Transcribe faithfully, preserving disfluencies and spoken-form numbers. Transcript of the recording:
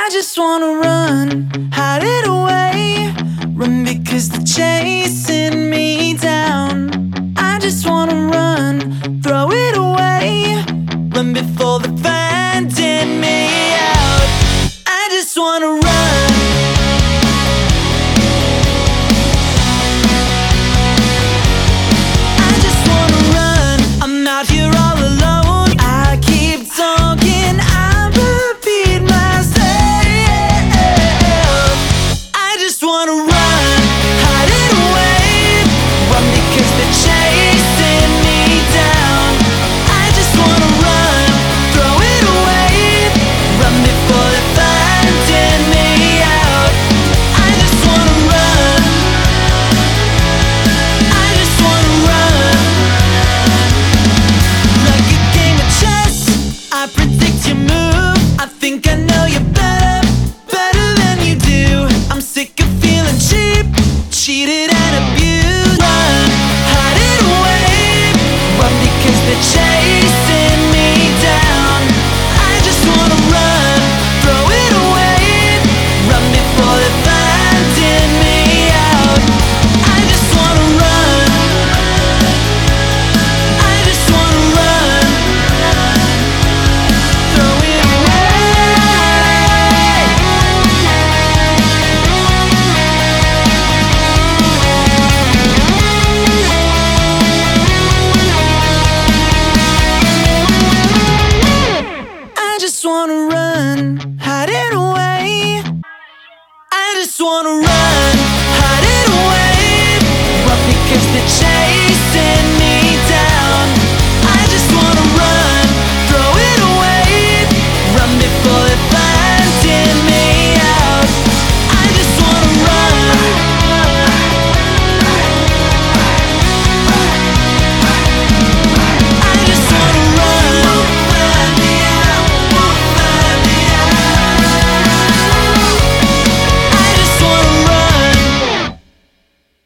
I just wanna run, hide it away. Run because they're chasing me down. I just wanna run, throw it away. Run before they're finding me out. I just wanna run. I just wanna run. I'm out here all alone. I keep talking, I repeat myself. I just wanna run, hide it away. Run because they're chasing me down. I just wanna run, throw it away. Run before they're finding me out. I just wanna run. I just wanna run. Like a game of chess, I predict your move. I think I know you better, better than you do. I'm sick of feeling cheap, cheated and abused. Run, hide it away. Run because they're chasing me down. I just wanna run, throw it away. Run before they're finding me out. I just wanna run. I just wanna run, throw it away. I just wanna run, hide it away. I just wanna run.